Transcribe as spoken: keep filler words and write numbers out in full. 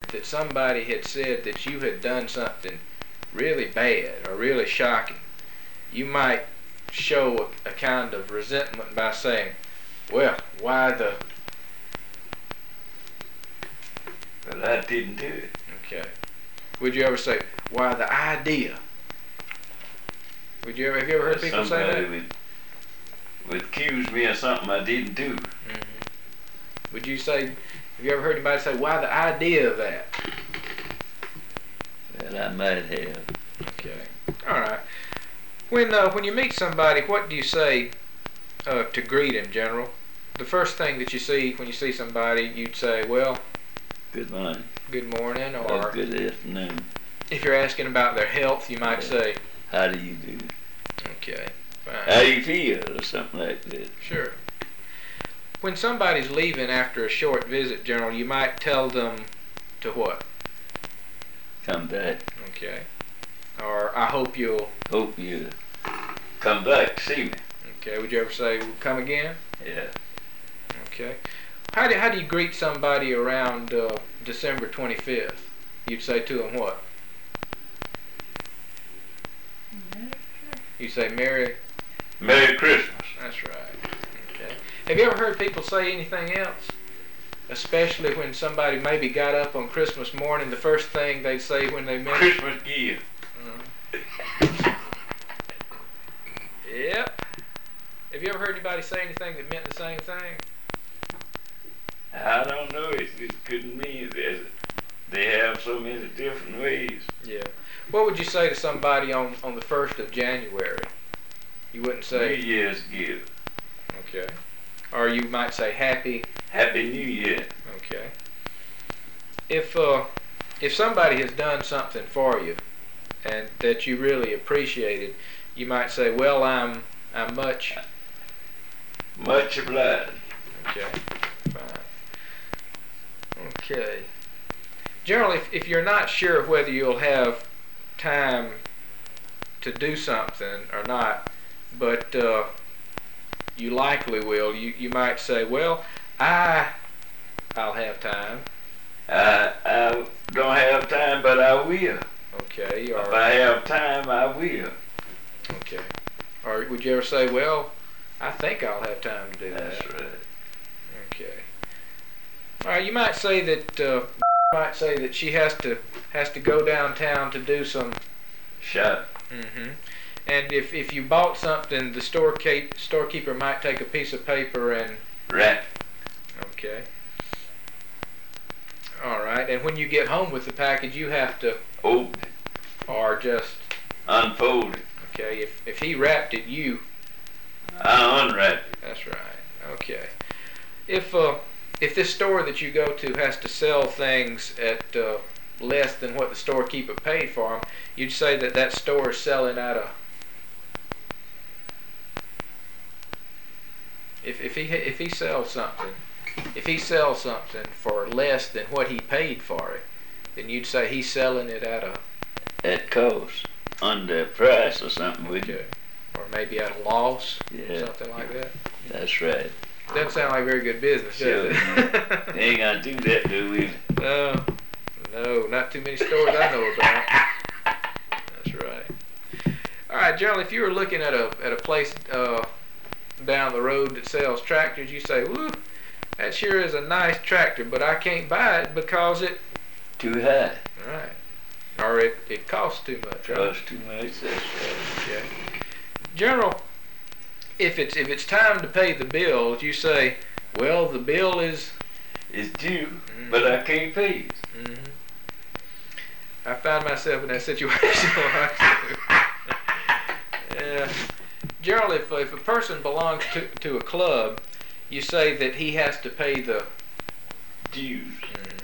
that somebody had said that you had done something really bad or really shocking, you might show a, a kind of resentment by saying, well, why the... But I didn't do it. Okay. Would you ever say, why the idea? Would you ever, have you ever heard people say that? Somebody would, would accuse me of something I didn't do. Mm-hmm. Would you say, have you ever heard anybody say, why the idea of that? Well, I might have. Okay. All right. When uh, when you meet somebody, what do you say uh, to greet in general? The first thing that you see when you see somebody, you'd say, well, good morning. Good morning, or, or good afternoon. If you're asking about their health, you might yeah. say, how do you do? Okay, fine. How do you feel, or something like that. Sure. When somebody's leaving after a short visit, General, you might tell them to what? Come back. Okay. Or, I hope you'll... Hope you come back to see me. Okay, would you ever say, come again? Yeah. Okay. How do, how do you greet somebody around uh, December twenty-fifth? You'd say to them what? You say Merry... Merry Christmas. That's right. Okay. Have you ever heard people say anything else? Especially when somebody maybe got up on Christmas morning, the first thing they'd say when they met... Christmas gift. Uh-huh. Yep. Have you ever heard anybody say anything that meant the same thing? I don't know. It, it couldn't mean that they have so many different ways. Yeah. What would you say to somebody on, on the first of January? You wouldn't say... New Year's gift. Okay. Or you might say Happy... Happy New Year. Okay. If uh, if somebody has done something for you and that you really appreciated, you might say, well, I'm I'm much... Much obliged. Okay. Fine. Okay. Generally, if, if you're not sure whether you'll have time to do something or not, but uh, you likely will, you, you might say, well, I, I'll have time. I, I don't have time, but I will. Okay. Or, if I have time, I will. Okay. Or would you ever say, well, I think I'll have time to do that? That's right. Okay. All right. You might say that. Uh, might say that she has to has to go downtown to do some shop. Mm-hmm. And if if you bought something, the storekeep storekeeper might take a piece of paper and wrap. Okay. All right. And when you get home with the package, you have to open it or just unfold it. Okay. If if he wrapped it, you I unwrap it. That's right. Okay. If uh if this store that you go to has to sell things at uh, less than what the storekeeper paid for them, you'd say that that store is selling at a... If if he if he sells something, if he sells something for less than what he paid for it, then you'd say he's selling it at a... At cost, under price or something, would you? Or maybe at a loss, yeah. Something like that. That's right. Doesn't sound like very good business, does sure, it? Ain't gonna do that, do we? No, no, not too many stores I know about. That's right. All right, General, if you were looking at a at a place uh, down the road that sells tractors, you say, "Woo, that sure is a nice tractor, but I can't buy it because it too high." Right. Or it it costs too much. Right? Costs too much. That's right. Okay. General, if it's if it's time to pay the bills, you say, well, the bill is... It's due, mm-hmm. but I can't pay it. Mm-hmm. I found myself in that situation. Yeah. Generally, if, if a person belongs to, to a club, you say that he has to pay the... dues. Mm-hmm.